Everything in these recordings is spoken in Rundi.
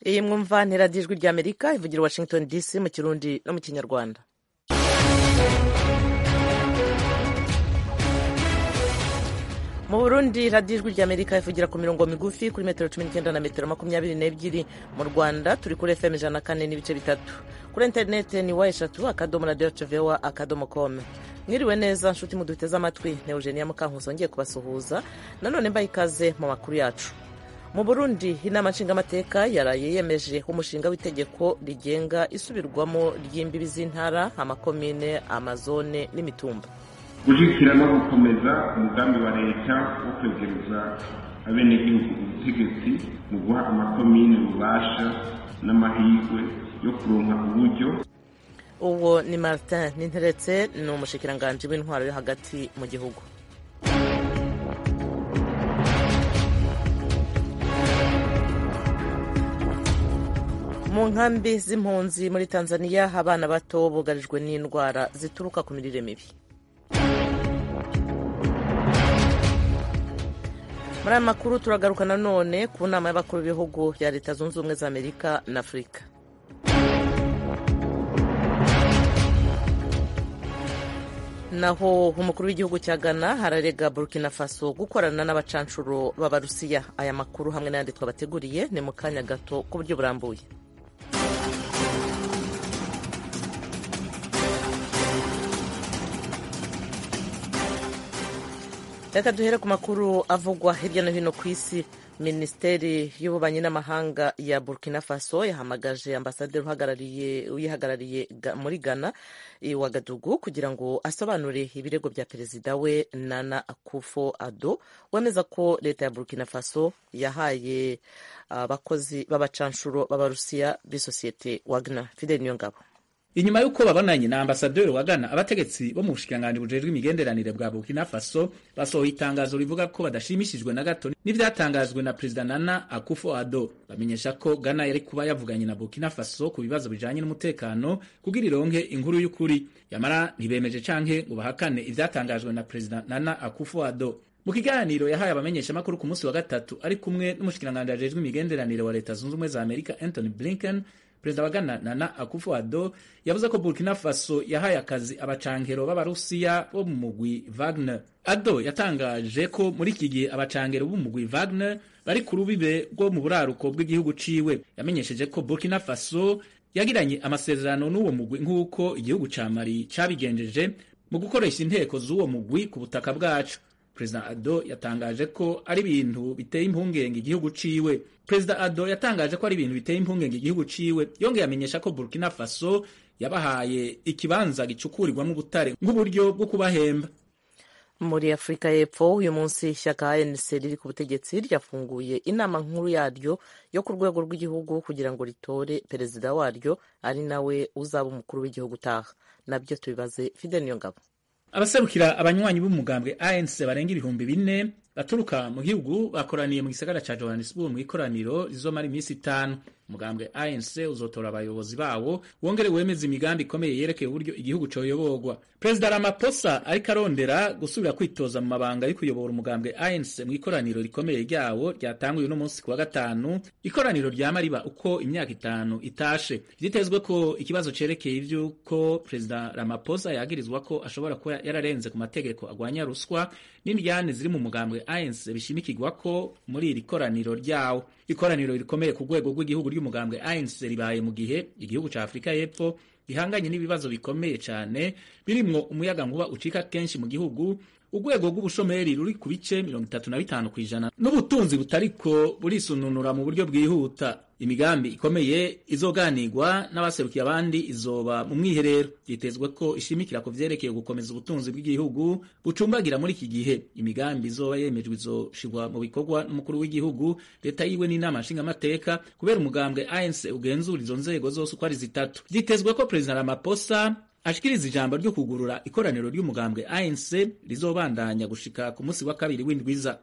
iyi mwumva ni radiyo ijwi ry'amerika ivugira Washington DC mu kirundi no mu kinyarwanda. Mu Burundi radiyo ijwi ry'amerika ivugira ku mirongo migufi kuri metero 19 na metero 22. Mu Rwanda turi kuri FM 104 n'ibice bitatu. Kuri interineti ni wa3 akadomo radio tv akadomo com. Mwiriwe neza nshuti muduteze amatwi, ne Eugenia Mukankuso ngiye kubasuhuza nanone mbaye ikaze mu makuru yacu. Mu Burundi inama nshingamateka yaraye yemeje umushinga w'itegeko rigenga isubirwamo ry'imbibi z'intara, amakomine, amazone n'imitumba. Gushyigikira no gukomeza umugambi wa leta wo kwegereza abenegihugu ubutegetsi mu guha amakomine ububasha n'amahirwe yo kuronka uburyo. Uwo ni Martin Ninteretse, ni umushikiranganji w'intwaro yo hagati mu gihugu. Mu nkambi z'impunzi muri Tanzania abana bato bugarijwe n'indwara zituruka ku mirire mibi. Muri aya makuru turagaruka nanone ku nama y'abakuru b'ibihugu bya Leta Zunze Ubumwe za Amerika na Afurika. Naho umukuru w'igihugu cya Ghana hararega Burkina Faso gukorana n'abacanshuro b'Abarusiya. Aya makuru hamwe n'ayandi twabateguriye ni mu kanya gato ku buryo burambuye. Reka duhere ku makuru avugwa hirya no hino ku isi. Minisiteri y'ububanyi n'amahanga ya Burkina Faso yahamagaje ambasaderi uyihagarariye muri Ghana Ouagadougou kugira ngo asobanure ibirego bya perezida we Nana Akufo-Addo wemeza ko leta ya Burkina Faso yahaye abakozi b'abacanshuro b'Abarusiya b'isosiyete Wagner. Fidel Niyongabo. Inyuma yuko babonanye na ambasaderi wa Ghana, abategetsi bo mu bushikiranganji bujejwe imigenderanire bwa Burkina Faso basohoye itangazo rivuga ko badashimishijwe na gato n'ivyatangajwe na Perezida Nana Akufo-Addo. Bamenyesha ko Ghana yari kuba yavuganye na Burkina Faso ku bibazo bijanye n'umutekano kugira ironke inkuru y'ukuri, yamara ntibemeje canke ngo bahakane ivyatangajwe na Perezida Nana Akufo-Addo. Mu kiganiro yahaye abamenyesha makuru ku munsi wa gatatu ari kumwe n'umushikiranganji ajejwe imigenderanire wa Leta Zunze Ubumwe za Amerika Anthony Blinken, Perezida wa Ghana Nana Akufo-Addo yavuze ko Burkina Faso yahaye akazi abacankero b'Abarusiya bo mu mugwi Wagner. Addo yatangaje ko muri iki gihe abacankero b'umugwi Wagner bari ku rubibe rwo mu buraruko bw'igihugu ciwe. Yamenyesheje ko Burkina Faso yagiranye amasezerano n'uwo mugwi nk'uko igihugu ca Mali cabigenjeje mu gukoresha inteko z'uwo mugwi ku butaka bwacu. Perezida Addo yatangaje ko ari ibintu biteye impungenge igihugu ciwe. Perezida Addo yatangaje ko ari ibintu biteye impungenge igihugu ciwe, yongeye amenyesha ko Burkina Faso yabahaye ikibanza gicukurirwamo ubutare nk'uburyo bwo kubahemba. Muri Afurika y'Epfo uyu munsi ishyaka ANC riri ku butegetsi ryafunguye inama nkuru yaryo yo ku rwego rw'igihugu kugira ngo ritore perezida waryo ari nawe uzaba umukuru w'igihugu utaha. Nabyo tubibaze Fidel Niyongabo. Abaserukira abanywanyi b'umugambwe ANC barenga 4,000 baturuka mu gihugu bakoraniye mu gisagara ca Johannesburg mu ikoraniro rizomara imisi 5. Umugambwe ANC uzotora abayobozi bawo wongere wemeza imigambi ikomeye yerekeye uburyo igihugu coyoborwa. Perezida Ramaphosa ariko arondera gusubira kwitoza mu mabanga yo kuyobora umugambwe ANC mu ikoraniro rikomeye ryawo ryatanguye no munsi kuwa gatanu. Ikoraniro ryama riba uko imyaka 5 itashe. Vyitezwe ko ikibazo cerekeye ivyuko Perezida Ramaphosa yagirizwa ko ashobora kuba yararenze ku mategeko agwanya ruswa n'indyane ziri mu mugambwe ANC bishimikirwa ko muri iri koraniro ryawo. Ikoraniro rikomeye ku rwego rw'igihugu ry'umugambwe ANC ribaye mu gihe igihugu ca Afrika y'Epfo gihanganye n'ibibazo bikomeye cyane birimwo umuyaga nkuba ucika kenshi mu gihugu, urwego rw'ubushomeri ruri ku bice 35% n'ubutunzi butariko burisununura mu buryo bwihuta. Imigambi ikomeye izoganirwa n'abaserukiye abandi izoba mu mwiherero. Yitezwe ko ishimikira ku vyerekeye gukomeza ubutunzi bw'igihugu bucumbagira muri iki gihe. Imigambi izoba yemejwe izoshirwa mu bikorwa n'umukuru w'igihugu, leta yiwe n'inama nshingamateka, kubera umugambwe ANC ugenzura izo nzego zose uko ari zitatu. Yitezwe ko Perezida Ramaphosa ashikiriza ijambo ryo kugurura ikoraniro ry'umugambwe ANC rizobandanya gushika ku munsi wa kabiri w'indwiza.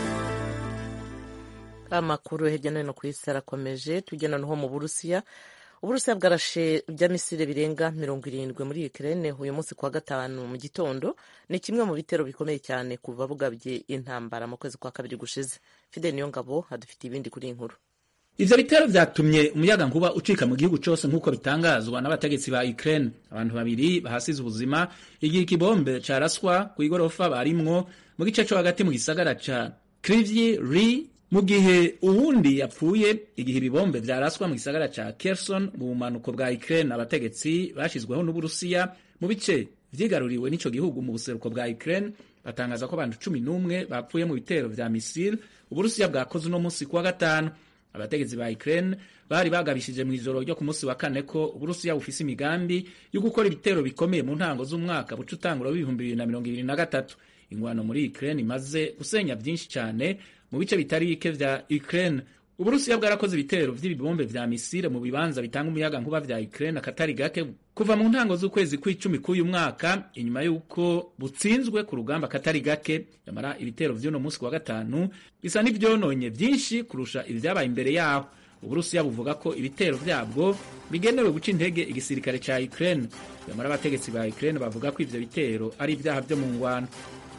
Amakuru hirya no hino ku isi arakomeje. Tujya noneho mu Burusiya Uburusiya bwarashe bya misile birenga 70 muri Ukraine uyu munsi kwa gatanu mu gitondo. Ni kimwe mu bitero bikomeye cyane kuva bugabye intambara mu kwezi kwa kabiri gushize. Fidel Niyongabo adufitiye ibindi kuri inkuru. Ivyo bitero vyatumye umuyaga nkuba ucika mu gihugu cose nk'uko bitangazwa n'abategetsi ba Ukraine. Abantu babiri bahasize ubuzima igihe ikibombe caraswa ku igorofa barimwo mu gice cyo hagati mu gisagara ca Kryvyi Rih, mu gihe uwundi yapfuye igihe ibibombe vyaraswa mu gisagara ca Kherson mu bumanuko bwa Ukraine. Abategetsi bashizweho n'Uburusiya mu bice vyigaruriwe n'ico gihugu mu buseruko bwa Ukraine batangaza ko abantu 11 bapfuye mu bitero vya misile Uburusiya bwakoze uno munsi kuwa gatanu. Abategetsi ba Ukraine bari bagabishije mu ijoro ryo ku munsi wa kane ko Uburusiya bufise imigambi yo gukora ibitero bikomeye mu ntango z'umwaka bucutangura w'2023. Ingwano muri Ukraine imaze gusenya byinshi cyane mu bice bitari bike vya Ukraine. Uburusiya bwarakoze ibitero vy'ibibombe vya misile mu bibanza bitanga umuyaga nkuba vya Ukraine akatari gake kuva mu ntango z'ukwezi kw'icumi k'uyu mwaka, inyuma y'uko butsinzwe ku rugamba katari gake. Yamara ibitero vy'uno munsi wa gatanu bisa n'ivyononye vyinshi kurusha ivyabaye imbere yaho. Uburusiya buvuga ko ibitero vyabwo bigenewe guca intege igisirikare ca Ukraine. Yamara abategetsi ba Ukraine bavuga ko ivyo bitero ari ivyaha vyo mu ngwano.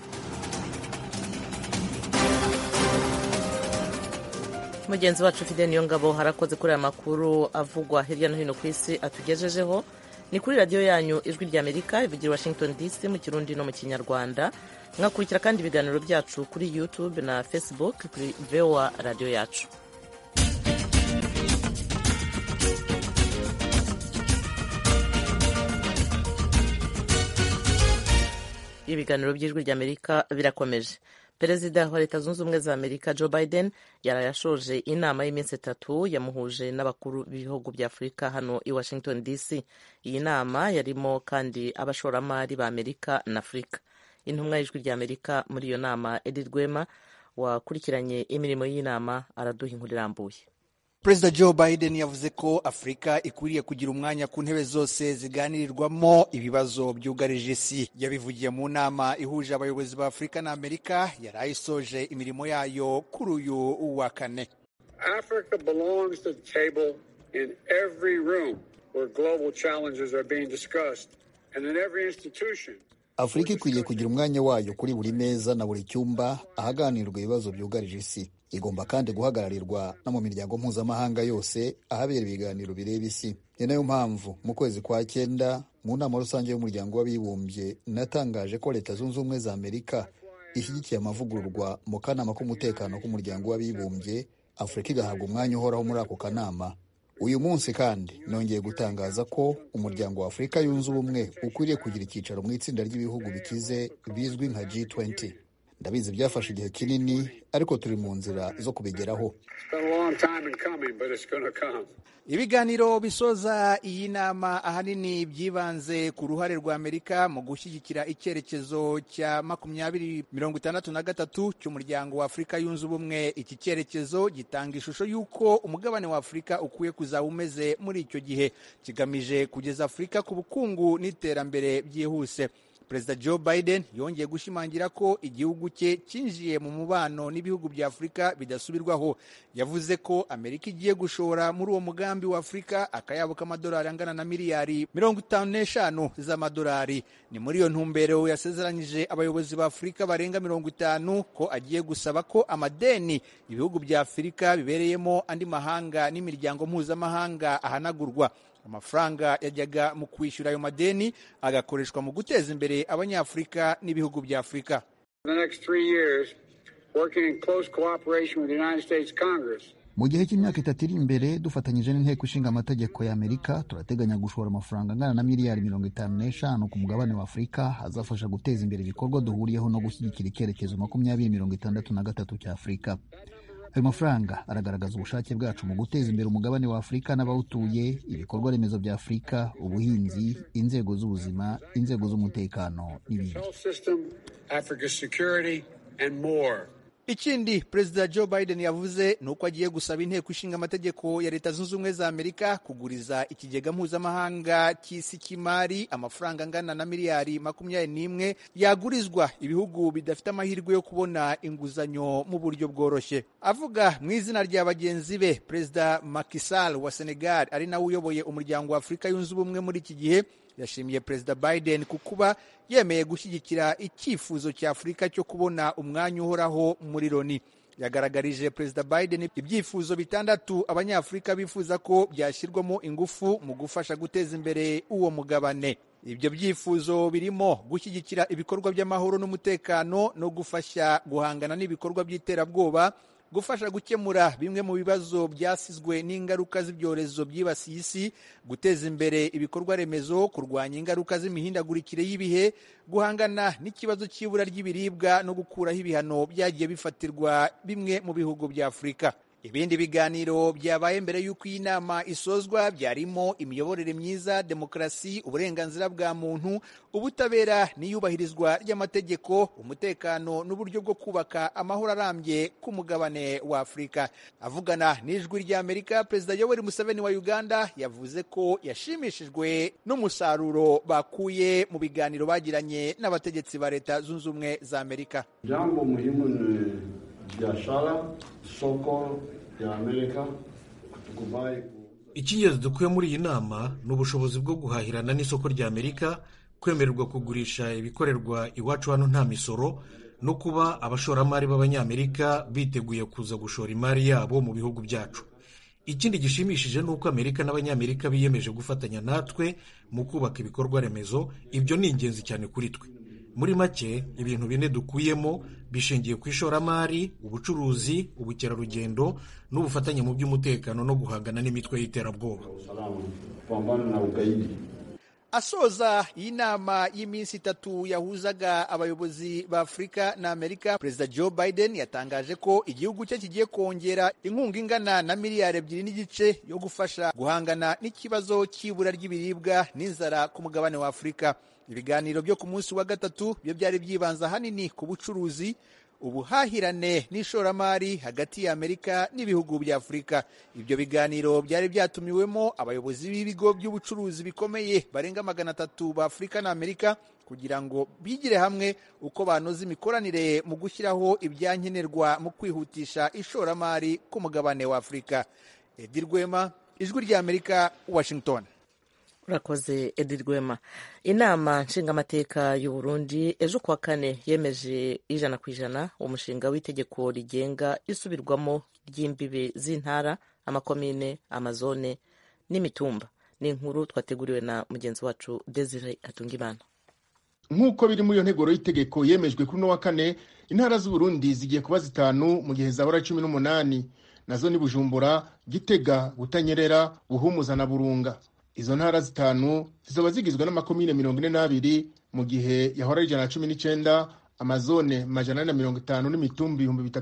Mugenzi wacu Fidel Niyongabo harakoze kuri aya makuru avugwa hirya no hino ku isi atugejejeho. Ni kuri radiyo yanyu Ijwi ry'Amerika ivugira Washington DC mu Kirundi no mu Kinyarwanda. Mwakurikira kandi ibiganiro byacu kuri YouTube na Facebook kuri VOA radiyo yacu. Ibiganiro by'Ijwi ry'Amerika birakomeje. Perezida wa Leta Zunze Ubumwe za Amerika Joe Biden yarayashoje inama y'iminsi 3 yamuhuje n'abakuru b'ibihugu bya Afurika hano i Washington DC. Iyi nama yarimo kandi abashoramari ba Amerika na Afurika. Intumwa y'Ijwi ry'Amerika muri iyo nama Edith Rwema wakurikiranye imirimo y'inama araduha inkuru irambuye. Perezida Joe Biden yavuze ko Afurika ikwiriye kugira umwanya ku ntebe zose ziganirirwamo ibibazo byugarije isi. Yabivugiye mu nama ihuje abayobozi ba Afurika na Amerika yarayisoje imirimo yayo kuri uyu wa kane. Africa belongs to the table in every room where global challenges are being discussed and in every institution. Afurika ikwiriye kugira umwanya wayo kuri buri meza na buri cyumba ahaganirwa ibibazo byugarije isi. Igomba kandi guhagararirwa no mu miryango mpuzamahanga yose ahabera ibiganiro bireba isi. Ni nayo mpamvu mu kwezi kwa 9 mu nama rusange y'umuryango w'abibumbye natangaje ko Leta Zunze Ubumwe za Amerika ishyigikiye amavugururwa mu kanama k'umutekano k'umuryango w'abibumbye. Afurika igahabwa umwanya uhoraho muri ako kanama. Uyu munsi kandi nongeye gutangaza ko umuryango wa Afurika yunze ubumwe ukwiriye kugira icyicaro mu itsinda ry'ibihugu bikize bizwi nka G20. Ndabizi byafashe igihe kinini ariko turi mu nzira zo kubigeraho. Ibiganiro bisoza iyi nama ahanini byibanze ku ruhare rwa Amerika mu gushyigikira icyerekezo cya 2063 cy'umuryango wa Afurika yunze ubumwe. Iki cyerekezo gitanga ishusho y'uko umugabane wa Afurika ukwiye kuzaba umeze muri icyo gihe, kigamije kugeza Afurika ku bukungu n'iterambere byihuse. Perezida Joe Biden yongeye gushimangira ko igihugu cye cyinjiye mu mubano n'ibihugu bya Afurika bidasubirwaho. Yavuze ko Amerika igiye gushora muri uwo mugambi wa Afurika akayabo k'amadolari angana na miliyari 55 z'amadolari. Ni muri iyo ntumbero yasezeranyije abayobozi ba Afurika barenga 50 ko agiye gusaba ko amadeni ibihugu bya Afurika bibereyemo andi mahanga n'imiryango mpuzamahanga ahanagurwa. Amafaranga yajyaga mu kwishyura ayo madeni agakoreshwa mu guteza imbere abanyafurika n'ibihugu bya Afurika. Mu gihe cy'imyaka 3 iri imbere dufatanyije n'inteko ishinga amategeko ya Amerika turateganya gushora amafaranga angana na miliyari 55 ku mugabane wa Afurika azafasha guteza imbere ibikorwa duhuriyeho no gushyigikira icyerekezo 2063 cya Afurika. Ayo mafaranga aragaragaza ubushake bwacu mu guteza imbere umugabane wa Afurika n'abawutuye, ibikorwa remezo bya Afurika, ubuhinzi, inzego z'ubuzima, inzego z'umutekano n'ibindi. Ikindi Perezida Joe Biden yavuze ni uko agiye gusaba inteko ishinga amategeko ya Leta Zunze Ubumwe za Amerika kuguriza ikigega mpuzamahanga cy'isi cy'imari amafaranga angana na miliyari 21 yagurizwa ibihugu bidafite amahirwe yo kubona inguzanyo mu buryo bworoshye. Avuga mu izina rya bagenzi be, Perezida Macky Sall wa Senegal ari nawe uyoboye umuryango wa Afurika yunze ubumwe muri iki gihe yashimiye Perezida Biden kukuba yemeye gushyigikira icyifuzo cya Afurika cyo kubona umwanya uhoraho muri Loni. Yagaragarije Perezida Biden ibyifuzo 6 abanyafurika bifuza ko byashyirwamo ingufu mu gufasha guteza imbere uwo mugabane. Ibyo byifuzo birimo gushyigikira ibikorwa by'amahoro n'umutekano no gufasha guhangana n'ibikorwa by'iterabwoba, gufasha gukemura bimwe mu bibazo byasizwe n'ingaruka z'ibyorezo byibasiye isi, guteza imbere ibikorwa remezo, kurwanya ingaruka z'imihindagurikire y'ibihe, guhangana n'ikibazo cy'ibura ry'ibiribwa no gukuraho ibihano byagiye bifatirwa bimwe mu bihugu bya Afurika. Ibindi biganiro byabaye mbere y'uko iyi nama isozwa byarimo imiyoborere myiza, demokarasi, uburenganzira bwa muntu, ubutabera n'iyubahirizwa ry'amategeko, umutekano n'uburyo bwo kubaka amahoro arambye ku mugabane wa Afurika. Avugana n'ijwi ry'Amerika, Perezida Yoweri Museveni wa Uganda yavuze ko yashimishijwe n'umusaruro bakuye mu biganiro bagiranye n'abategetsi ba Leta Zunze Ubumwe za Amerika. Jambo muhimu ni biashara, soko ya Amerika kutukubai. Icyingenzi dukuye muri iyi nama ni ubushobozi bwo guhahirana n'isoko rya Amerika, kwemererwa kugurisha ibikorerwa iwacu hano nta misoro, no kuba abashoramari b'abanyamerika biteguye kuza gushora imari yabo mu bihugu byacu. Ikindi gishimishije ni uko Amerika n'abanyamerika biyemeje gufatanya natwe mu kubaka ibikorwa remezo. Ibyo ni ingenzi cyane kuri twe. Muri make, ibintu bine dukuyemo bishingiye ku ishoramari, ubucuruzi, ubukerarugendo n'ubufatanye mu by'umutekano no guhangana n'imitwe y'iterabwoba. Asoza iyi nama y'iminsi 3 yahuzaga abayobozi ba Afurika na Amerika, Perezida Joe Biden yatangaje ko igihugu cye kigiye kongera inkunga ingana na miliyari 2.5 yo gufasha guhangana n'ikibazo cy'ibura ry'ibiribwa n'inzara ku mugabane wa Afurika. Ibiganiro byo ku munsi wa gatatu byo byari byibanza hanini ku bucuruzi, ubuhahirane n'ishoramari hagati ya Amerika n'ibihugu bya Afurika. Ibyo biganiro byari byatumiwemo abayobozi b'ibigo by'ubucuruzi bikomeye barenga 300 ba Afurika na Amerika kugira ngo bigire hamwe uko banoza imikoranire mu gushyiraho ibyankenerwa mu kwihutisha ishoramari ku mugabane wa Afurika. Edi Rwema, Ijwi rya Amerika, Washington. Urakoze Edi Rwema. Inama nshingamateka y'u Burundi ejo kuwa kane yemeje 100% umushinga w'itegeko rigenga isubirwamo ry'imbibe z'intara, amakomine, amazone n'imitumba. Ni inkuru twateguriwe na mugenzi wacu Desire Atungimana. Nk'uko biri muri iyo nteguro y'itegeko yemejwe kuri no wa kane, intara z'u Burundi zigiye kuba 5 mu gihe zahora 18, nazo ni Bujumbura, Gitega, Butanyerera, Buhumuza na Burunga. Izo ntara 5 zizoba zigizwe n'amakomine 42 mu gihe yahora 119, amazone 150 n'imitumbi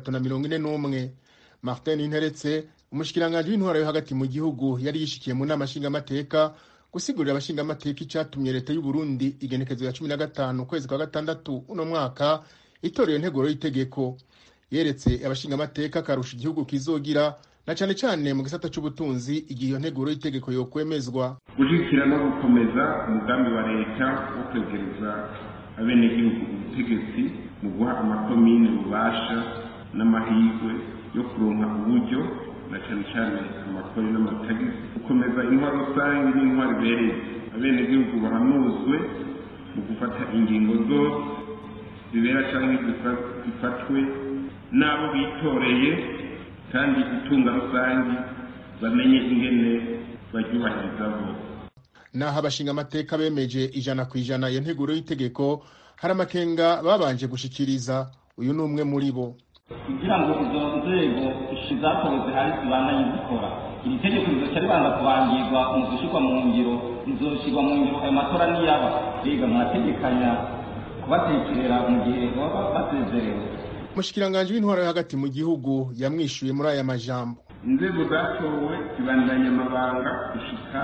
341. Martin Interetse, umushikiranganje w'intwara yo hagati mu gihugu, yari yishikiye mu nama nshingamateka gusigurira abashingamateka icyatumye leta y'u Burundi igenekezo ya 15 kwezi kwa gatandatu uno mwaka itorero nteguro y'itegeko. Yeretse abashingamateka karusha igihugu kizogira na cyane cyane mu gisata cy'ubutunzi igihe iyo nteguro y'itegeko yo kwemezwa. Gushyigikira no gukomeza umugambi wa leta wo kwegereza abenegihugu ubutegetsi mu guha amakomine ububasha n'amahirwe yo kuronka uburyo na cyane cyane amakori n'amatagisi, gukomeza intwaro rusange n'intwaro ibereye. Abenegihugu bahanuzwe mu gufata ingingo zose zibera cyangwa zifatwe n'abo bitoreye, kandi itunga rusange bamenye ingene baryubahiriza bose. Naho abashingamateka bemeje 100% iyo nteguro y'itegeko, hari amakenga babanje gushikiriza. Uyu ni umwe muri bo. Kugira ngo izo nzego zatowe zihari zibandanye zikora, iri tegeko rizoca ribanza kubangirwa mu gushirwa mu ngiro, rizoshirwa mu ngiro ayo matora niyaba. Rega mwategekanya kubatekerera mu gihe baba basezerewe. Umushikiranganje w'intwara yo hagati mu gihugu yamwishuye muri aya majambo. Inzego zatowe zibandanya amabanga gushika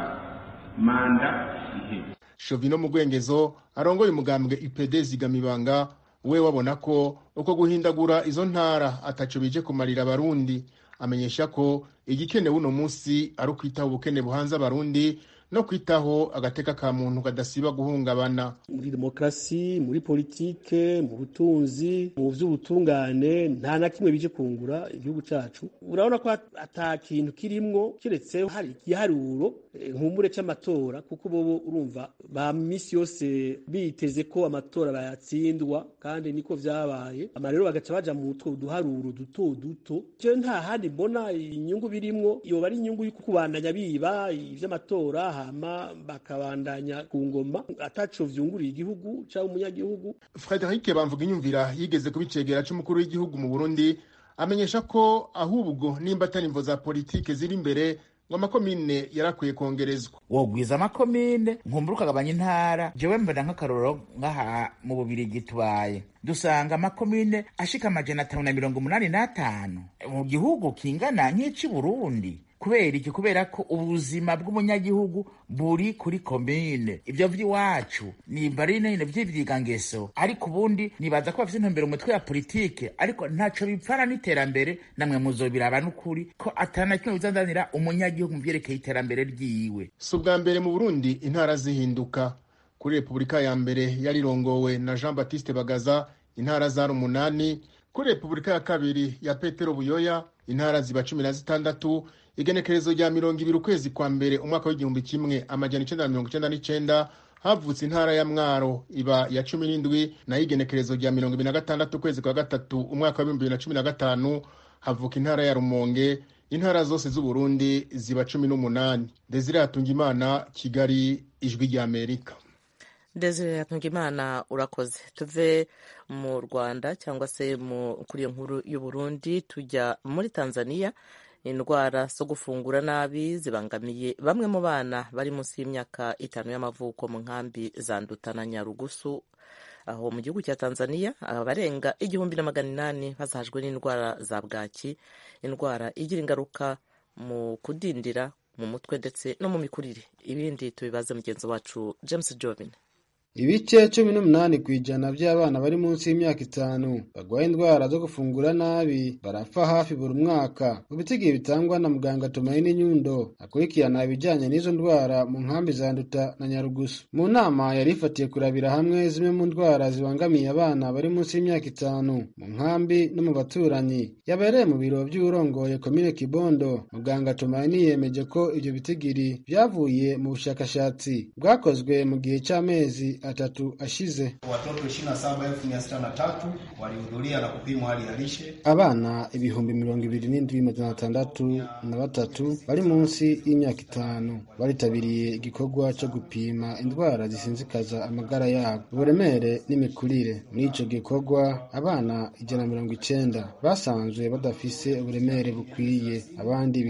manda iheze. Shovino Mugwengezo arongoye umugambwe IPD Zigamibanga we wabona ko uko guhindagura izo ntara ataco bije kumarira abarundi. Amenyesha ko igikenewe uno munsi ari ukwitaho ubukene buhanze abarundi no kwitaho agateka ka muntu kadasiba guhungabana. Muri demokrasi, muri politike, mu butunzi, mu vy'ubutungane, nta na kimwe bije kungura igihugu cacu. Urabona ko ata kintu kirimwo kiretse hari igiharuro nkumbure c'amatora, kuko bobo urumva ba misi yose biteze ko amatora bayatsindwa, kandi niko vyabaye. Amarero bagaca baja mu duharuro duto duto. Je nta handi mbona inyungu birimwo, yoba ari inyungu y'uko kubandanya biba ivy'amatora hama bakabandanya ku ngoma ataco vyunguriye igihugu cyangwa umunyagihugu. Frederic Bamvuga inyumvira yigeze kubicegera c'umukuru w'igihugu mu Burundi, amenyesha ko ahubwo nimba atari imvo za politike ziri imbere ngo amakomine yarakwiye kongerezwa. Wogwiza amakomine nkumbura ukagabanya intara. Jewe mbona nk'akarorero ngaha mu Bubirigi tubaye dusanga amakomine ashika 585 mu gihugu kingana nk'ici Burundi. Kubera iki? Kubera ko ubuzima bw'umunyagihugu buri kuri komine. Ivyo vy'iwacu ni barine vy'ivyigangeso, ariko ubundi nibaza ko bafite intumbero umutwe ya politike, ariko ntaco bipfana n'iterambere. Namwe muzobiraba n'ukuri ko atana kimwe bizanira umunyagihugu mu vyerekeye iterambere ryiwe. Si ubwa mbere mu Burundi intara zihinduka. Kuri Repubulika ya mbere yarirongowe na Jean Baptiste Bagaza intara zari 8, kuri Repubulika ya kabiri ya Petero Buyoya intara ziba 16, igenekerezo rya 20 ukwezi kwa mbere umwaka w'1999 havutse intara ya Mwaro iba ya 17, na igenekerezo rya 2026 ukwezi kwa gatatu umwaka wa 2015 havuka intara ya Rumonge. Intara zose z'u Burundi ziba 18. Desire Hatungimana, Kigali, Ijwi rya Amerika. Desire Hatungimana urakoze. Tuve mu Rwanda cyangwa se kuri iyo nkuru y'u Burundi tujya muri Tanzania. Indwara zo gufungura nabi zibangamiye bamwe mu bana bari munsi y'imyaka 5 y'amavuko mu nkambi za Nduta na Nyarugusu aho mu gihugu cya Tanzania. Abarenga 1800 bazahajwe n'indwara za bwaki, indwara igira ingaruka mu kudindira mu mutwe ndetse no mu mikurire. Ibindi tubibaze mugenzi wacu James Jovin. Ibice 18% by'abana bari munsi y'imyaka 5 bagwaye indwara zo gufungura nabi barapfa hafi buri mwaka. Ubitigiye bitangwa na muganga Tumaini Nyundo akurikirana ibijyanye n'izo ndwara mu nkambi za Nduta na Nyarugusu. Mu nama yari ifatiye kurabira hamwe zimwe mu ndwara zibangamiye abana bari munsi y'imyaka 5 mu nkambi no mu baturanyi yabereye mu biro by'urongoye komine Kibondo. Muganga Tumaini yemeje ko ibyo bitigiri byavuye mu bushakashatsi bwakozwe mu gihe cy'amezi 3 ashize. Watoto 27,603 walihudhuria na kupimwa hali ya lishe. Abana 27,603 bari munsi y'imyaka 5 baritabiriye igikorwa cyo gupima indwara zisinzikaza amagara yabo, uburemere n'imikurire. Muri ico gikorwa abana 190 basanzwe badafise uburemere bukwiye, abandi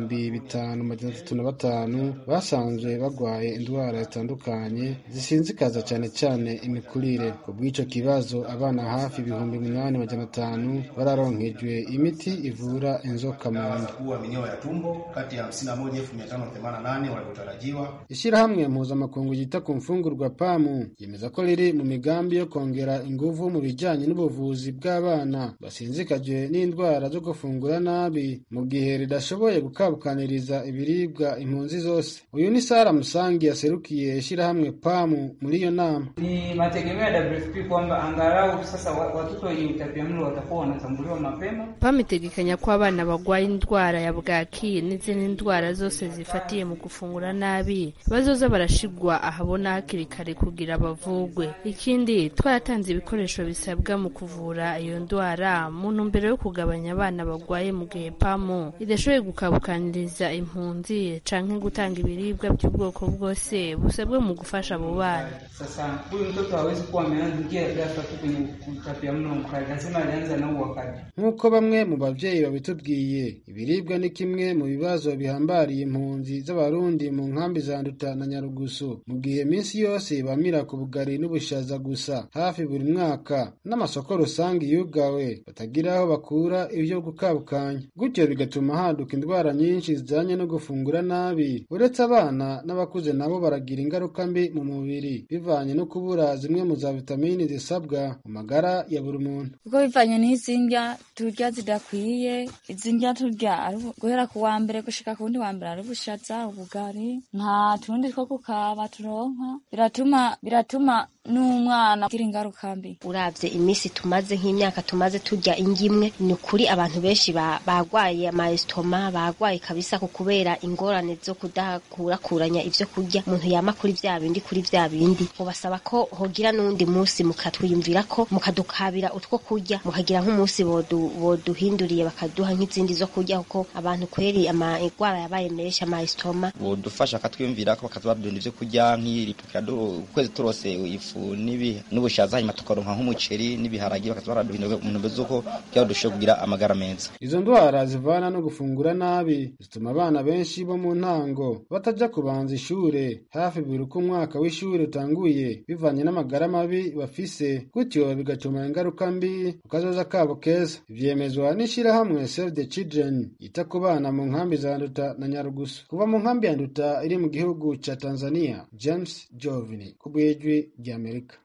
5,305 basanzwe bagwaye indwara zitandukanye zisinzikaza cyane cyane imikurire. Ku bw'ico kibazo abana hafi 8,500 bararonkejwe imiti ivura inzoka mu nda. Minyoo ya tumbo kati ya 51,588 waliotarajiwa. Ishirahamwe mpuzamakungu yita ku mfungurwa PAMU yemeza ko riri mu migambi yo kongera inguvu mu bijyanye n'ubuvuzi bw'abana basinzikajwe n'indwara zo gufungura nabi mu gihe ridashoboye gukabukaniriza ibiribwa impunzi zose. Uyu ni Sara Musangi yaserukiye ishirahamwe PAMU muri iyo nama. Ni mategemeo ya WFP kwamba angalau sasa watoto wenye utapiamlo watakuwa wanatambuliwa mapema. PAMU itegekanya ko abana bagwaye indwara ya bwaki n'izindi ndwara zose zifatiye mu gufungura nabi bazoza barashigwa ahabona hakiri kare kugira bavugwe. Ikindi twaratanze ibikoresho bisabwa mu kuvura iyo ndwara mu ntumbero yo kugabanya abana bagwaye mu gihe PAMU idashoboye gukabukaniriza impunzi canke gutanga ibiribwa by'ubwoko bwose busabwe mu gufasha abo bana. Sasa huyu mtoto hawezi kuwa ameanza ghafla tu kwenye utapiamlo mkali, lazima alianza na wakati. Nk'uko bamwe mu bavyeyi babitubwiye, ibiribwa ni kimwe mu bibazo bihambariye impunzi z'abarundi mu nkambi za Nduta na Nyarugusu, mu gihe minsi yose bamira ku bugari n'ubushaza gusa hafi buri mwaka, n'amasoko rusange yugawe batagira aho bakura ibyo gukabukanya. Gutyo bigatuma haduka indwara nyinshi zijanye no gufungura nabi. Uretse abana n'abakuze nabo baragira ingaruka mbi mu mubiri biva bivanye no kubura zimwe mu za vitamini zisabwa mu magara ya buri muntu. Kuko bivanye n'izi ndya turya zidakwiye, izi ndya turya guhera ku wa mbere gushika ku wundi wa mbere ari ubushaza, ubugari, nta tundi two kukaba turonka, biratuma n'umwana agira ingaruka mbi. Uravye imisi tumaze nk'imyaka tumaze turya ingimwe, ni ukuri abantu benshi bagwaye amaestoma, bagwaye kabisa kubera ingorane zo kudakurakuranya ivyo kurya. Umuntu yama kuri vya bindi ubasaba ko hogira n'undi musi mukatwiyumvira ko mukadukabira utwo kurya, mukagira nk'umusi boduhinduriye bakaduha nk'izindi zo kurya, kuko abantu kweri amagwara yabaye menshi, amaestoma bodufasha katwiyumvira ko bakazabadunda ivyo kurya nk'iri ukwezi turose ifu n'ubushaza, hanyuma tukaronka nk'umuceri n'ibiharagi bakazabaraduhindura mu ntumbero z'uko byadushoboye kugira amagara meza. Izo ndwara zivana no gufungura nabi zituma abana benshi bo mu ntango bataja kubanza ishure hafi buri uko umwaka w'ishure utanguye, bivanye n'amagara mabi bafise, gutyo bigatuma ingaruka mbi ku kazoza kabo keza. Ivyemezwa n'ishirahamwe Save the Children yita ku bana mu nkambi za Nduta na Nyarugusu. Kuva mu nkambi ya Nduta iri mu gihugu ca Tanzania, James Jovini ku bw'ijwi ry'Amerika.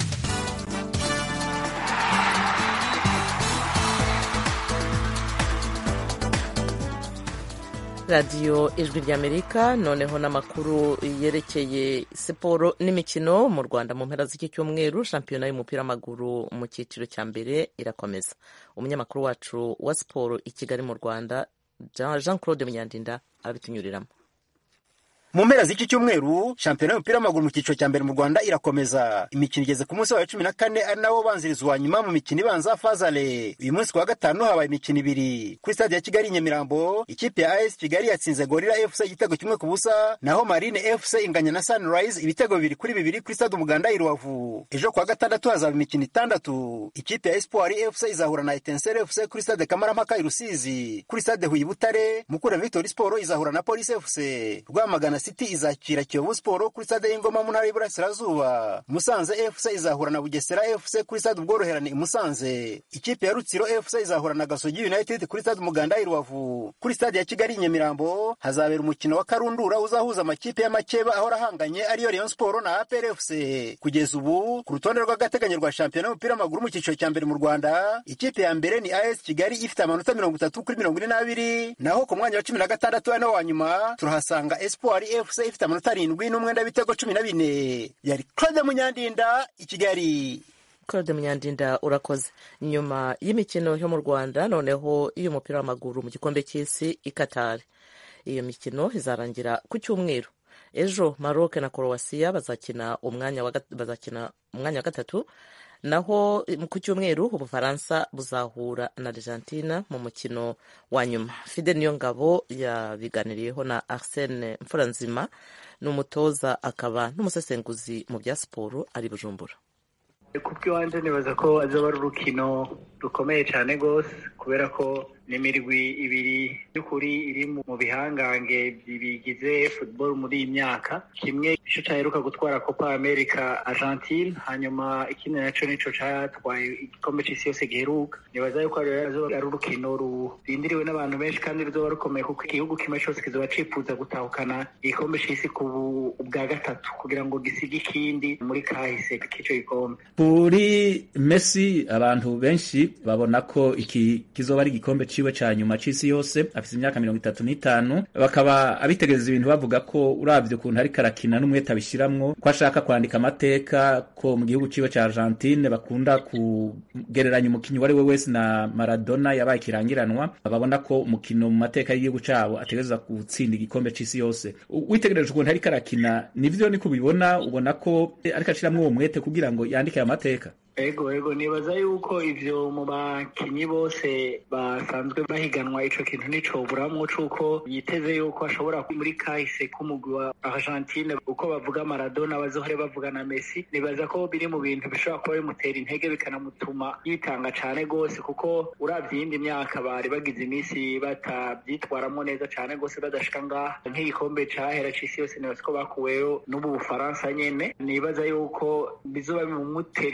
radiyo ijwi ry'Amerika. Noneho n'amakuru yerekeye siporo n'imikino mu Rwanda. Mu mpera z'iki cyumweru shampiyona y'umupira w'amaguru mu cyiciro cya mbere irakomeza. Umunyamakuru wacu wa siporo i Kigali mu Rwanda Jean Claude Munyandinda arabitunyuriramo. Mu mpera z'iki cyumweru shampiyona y'umupira w'amaguru mu cyiciro cya mbere mu Rwanda irakomeza. Imikino igeze ku munsi wa 14 ari nawo banzirizwa nyuma mu mikino ibanza Fazale. Uyu munsi wa gatanu habaye imikino ibiri. Kuri stade ya Kigali Nyamirambo, ikipe ya AS Kigali yatsinze Gorilla FC igitego kimwe ku busa, naho Marine FC inganya na Sunrise ibitego 2-2 kuri stade Umuganda i Rubavu. Ejo kwa gatandatu hazaba imikino itandatu. Ikipe ya Espoir FC izahura na Etincelle FC kuri stade Kamarampaka i Rusizi. Kuri stade Huye Butare, Mukura Victory Sport izahura na Police FC. Rwamagana City izakira Kiyovu Sport kuri stade y'Ingoma mu ntara y'Iburasirazuba. Musanze FC izahura na Bugesera FC kuri stade Ubworoherane i Musanze. Ikipe ya Rutsiro FC izahura na Gasogi United kuri stade Umuganda i Rubavu. Kuri stade ya Kigali Nyamirambo hazabera umukino wa Karundura uzahuza amakipe y'amakeba aho rahanganye ariyo Rayon Sport na APR FC. Kugeza ubu ku rutonde rw'agateganyo rwa shampiyona y'umupira w'amaguru mu cyiciro cya mbere mu Rwanda, ikipe ya mbere ni AS Kigali ifite amanota 30 kuri 42, naho ku mwanya wa 16 ari wa nyuma turahasanga Espoir FC ifite amanota 7 n'umwenda w'ibitego 14. Yari Claude Munyandinda i Kigali. Claude Munyandinda urakoze. Nyuma y'imikino yo mu Rwanda, noneho iyo umupira w'amaguru mu gikombe cy'isi i Qatar. Iyo mikino izarangira ku cyumweru. Ejo Maroc na Croatia bazakina umwanya wa gatatu, naho ku cyumweru Ubufaransa buzahura na Argentina mu mukino wa nyuma. Fidel Niyongabo yabiganiriyeho na Arsene Mfuranzima, ni umutoza akaba n'umusesenguzi mu bya siporo ari Bujumbura. Kubw'iwanje nibaza ko azoba ari urukino rukomeye cyane gose, kubera ko n'imirwi ibiri y'ukuri iri mu bihangange bigize football muri iyi myaka. Kimwe ico caheruka gutwara Copa America Argentine, hanyuma ikindi naco nico catwaye igikombe c'isi yose giheruka. Nibaza yuko ari urukino rurindiriwe n'abantu benshi kandi ruzoba rukomeye, kuko igihugu kimwe cose kizoba cifuza gutahukana igikombe c'isi ku bwa gatatu kugira ngo gisige ikindi muri kahise k'ico gikombe. Kuri Messi abantu benshi babona ko iki kizoba ari igikombe ciwe ca nyuma c'isi yose, afise imyaka 35, bakaba abitegereza ibintu bavuga ko uravye ukuntu ari karakina n'umwete abishiramwo, ko ashaka kwandika amateka, ko mu gihugu ciwe ca Argentine bakunda kugereranya umukinyi wari we wese na Maradona yabaye kirangiranwa, babona ko umukino mu mateka y'igihugu cabo ategereza gutsinda igikombe c'isi yose. Witegereje ukuntu ari karakina, nivyo niko ubibona, ubona ko ariko ashiramwo uwo mwete kugira ngo yandike amateka? Ego nibaza yuko ivyo mu bakinyi bose basanzwe bahiganwa ico kintu nico buramwo, cuko yiteze yuko ashobora muri kahise k'umugwi wa Argentine, uko bavuga Maradona bazohore bavuga na Messi. Nibaza ko biri mu bintu bishobora kuba bimutera intege bikanamutuma yitanga cane gose, kuko uravye iyindi myaka bari bagize imisi batavyitwaramwo neza cane gose badashika ngaha. Nk'igikombe cahera c'isi yose nibaza ko bakuweyo n'ubu Bufaransa nyene. Nibaza yuko bizoba bimutera ingoga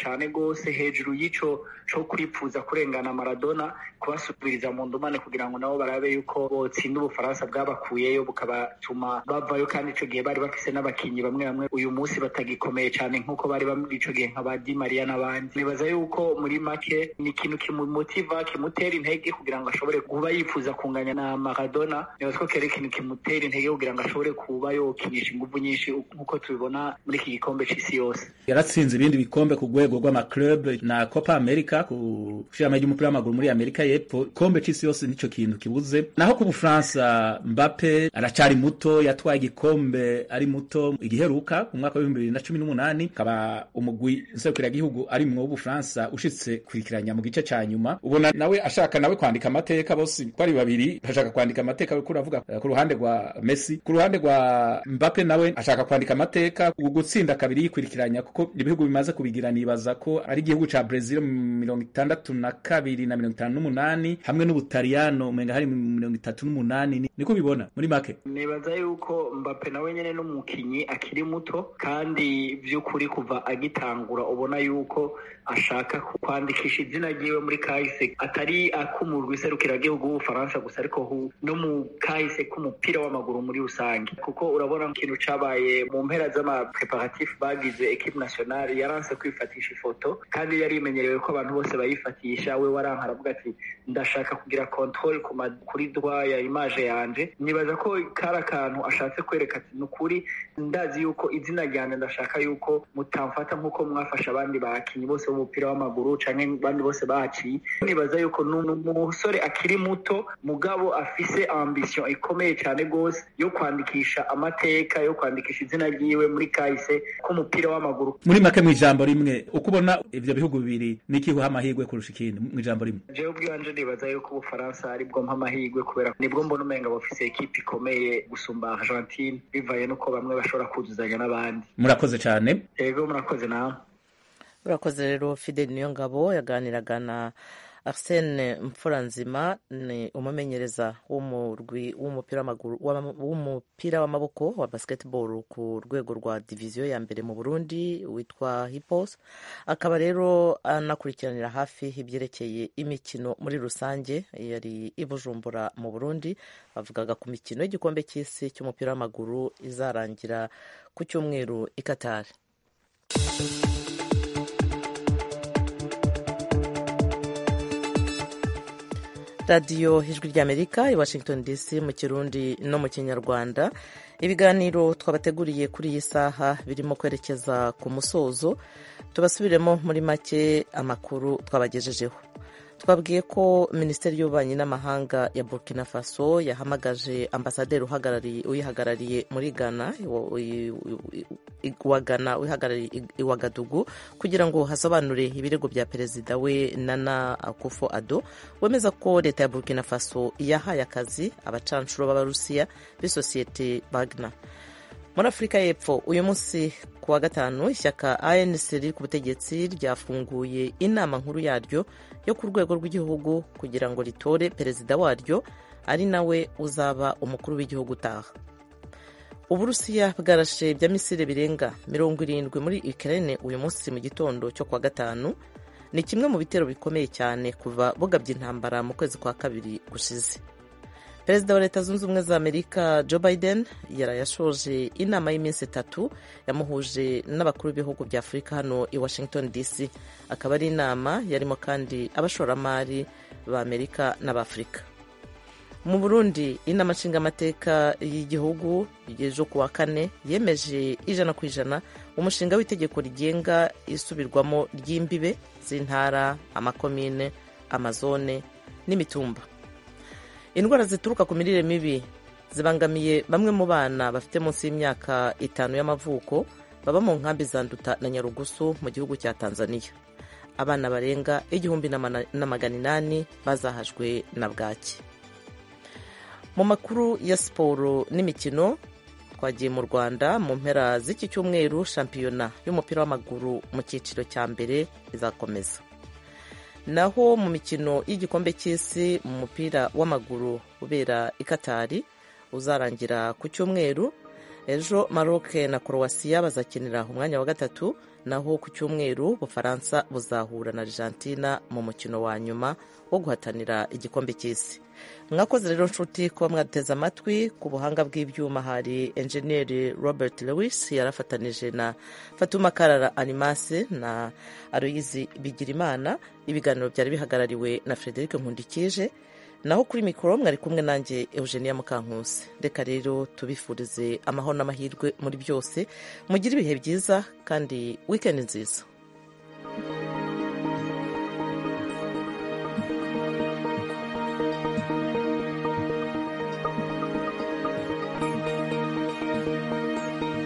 cyane gose hejuru y'ico co kwipfuza kurengana Maradona kubasubiriza mu ndumane kugira ngo nabo barabe yuko botsinda Ubufaransa bwabakuyeyo bukabatuma bavayo, kandi ico gihe bari bafise n'abakinyi bamwe bamwe uyu munsi batagikomeye cyane nk'uko bari bamwe ico gihe nka ba Di Maria n'abandi. Nibaza yuko muri make ni ikintu kimumotiva kimutera intege kugira ngo ashobore kuba yifuza kunganya na Maradona. Nibaza ko kere ikintu kimutera intege kugira ngo ashobore kuba yokinisha inguvu nyinshi nk'uko tubibona muri iki gikombe c'isi yose. Yaratsinze ibindi bikombe ku rwego rw'amaclub na Copa America ku shirama ry'umupira w'amaguru muri Amerika y'Epfo. Igikombe c'isi yose nico kintu kibuze. Naho ku Bufaransa Mbappe aracari muto, yatwaye igikombe ari muto igiheruka ku mwaka wa 2018, kaba umugwi nserukira gihugu ari mu Bufaransa ushitse kwikiranya mu gice ca nyuma. Ubona nawe ashaka nawe kwandika amateka, bose kwari babiri bashaka kwandika amateka, kuko uravuga ku ruhande rwa Messi, ku ruhande rwa Mbappe nawe ashaka kwandika amateka gutsinda kabiri yikwirikiranya, kuko ibihugu bimaze kubigira nibaza ko ari igihugu ca Brazil mu 62 na 58 hamwe n'Ubutaliyano umenga hari mu 38. Niko bibona muri make. Nibaza yuko Mbappe nawe nyene n'umukinyi akiri muto, kandi vy'ukuri kuva agitangura ubona yuko ashaka kwandikisha izina ryiwe muri kahise, atari akumurwa iserukira gihugu w'Ubufaransa gusa, ariko no mu kahise k'umupira w'amaguru muri rusange. Kuko urabona ikintu cabaye mu mpera z'amapreparatif bagize equipe nationale, yaranse kwifatisha ifoto, kandi yari imenyerewe ko abantu bose bayifatisha. We waranka aravuga ati ndashaka kugira control kuri droit ya image yanje. Nibaza ko kari akantu ashatse kwereka ati nukuri ndazi yuko izina ryanje ndashaka yuko mutamfata nk'uko mwafasha abandi bakinyi bose b'umupira w'amaguru canke abandi bose baciye. Nibaza yuko n'umusore akiri muto mugabo afise ambition ikomeye cyane gose yo kwandikisha amateka, yo kwandikisha izina ryiwe muri kahise k'umupira w'amaguru. Muri make mu ijambo rimwe, ukubona ivyo bihugu bibiri nikiho amahirwe kurusha ikindi mu ijambo rimwe? Jewe ubwanje nibaza yuko Ubufaransa ari bwo amahirwe, kubera nibwo mbona umenga bafise ekipe ikomeye gusumba Argentine, bivaye nuko bamwe bashobora kuzuzanya n'abandi. Murakoze cyane. Yego murakoze nawe. Urakoze rero. Fidel Niyongabo yaganiraga na Arsene Mfuranzima, ni umumenyereza w'umurwi w'umupira w'amaguru w'umupira w'amaboko wa basketball ku rwego rwa diviziyo ya mbere mu Burundi witwa Hippos. Akaba rero anakurikiranira hafi ibyerekeye imikino muri rusange. Yari i Bujumbura mu Burundi, bavugaga ku mikino y'igikombe cy'isi cy'umupira w'amaguru izarangira ku cyumweru i Qatar. radiyo ijwi ry'Amerika i Washington DC mu Kirundi no mu Kinyarwanda. Ibiganiro twabateguriye kuri iyi saha birimo kwerekeza ku musozo. Tubasubiremo muri make amakuru twabagejejeho. Twabwiye ko Minisiteri y'Ububanyi n'Amahanga ya Burkina Faso yahamagaje ambasaderi uyihagarariye muri Ghana uyihagarariye Ouagadougou kugira ngo hasobanure ibirego bya perezida we Nana Akufo-Addo wemeza ko leta ya Burkina Faso yahaye akazi abacanshuro b'Abarusiya b'isosiyete Wagner. Muri Afurika y'Epfo uyu munsi ku wa gatanu, ishyaka ANC riri ku butegetsi ryafunguye inama nkuru yaryo yo ku rwego rw'igihugu kugira ngo ritore perezida waryo ari nawe uzaba umukuru w'igihugu utaha. Uburusiya bwarashe bya misile birenga 70 muri Ukraine uyu munsi mu gitondo cyo kwa gatanu. Ni kimwe mu bitero bikomeye cyane kuva bugabye intambara mu kwezi kwa kabiri gushize. Perezida wa Leta Zunze Ubumwe za Amerika Joe Biden yarayashoje inama y'iminsi 3 yamuhuje n'abakuru b'ibihugu bya Afurika hano i Washington DC. Akaba ari inama yarimo kandi abashoramari ba Amerika n'Abafrika. Mu Burundi, inama nshingamateka y'igihugu ejo ku wa kane yemeje 100% umushinga w'itegeko rigenga isubirwamo ry'imbibe z'intara, amakomine, amazone n'imitumba. Indwara zituruka ku mirire mibi zibangamiye bamwe mu bana bafite munsi y'imyaka 5 y'amavuko baba mu nkambi za Nduta na Nyarugusu mu gihugu cya Tanzania. Abana barenga 1,800 bazahajwe na bwaki. Mu makuru ya siporo n'imikino, twagiye mu Rwanda mu mpera z'iki cyumweru. Shampiyona y'umupira w'amaguru mu cyiciro cya mbere izakomeza. Naho mu mikino y'igikombe cy'isi mu mupira w'amaguru ubera i Katari uzarangira ku cyumweru, ejo Maroc na Croatia bazakinira umwanya wa gatatu, naho ku cyumweru Bufaransa buzahura na Argentina mu mukino wa nyuma wo guhatanira igikombe cy'isi. Mwakoze rero nshuti kuba mwateze amatwi. Ku buhanga bw'ibyuma hari enjeniyeri Robert Lewis, yarafatanije na Fatuma Karara Animase na Aloyizi Bigirimana. Ibiganiro byari bihagarariwe na Frederic Nkundikije, naho kuri mikoro mwari kumwe nanjye Eugenia Mukankusi. Reka rero tubifurize amahoro n'amahirwe muri byose, mugire ibihe byiza kandi weekend nziza.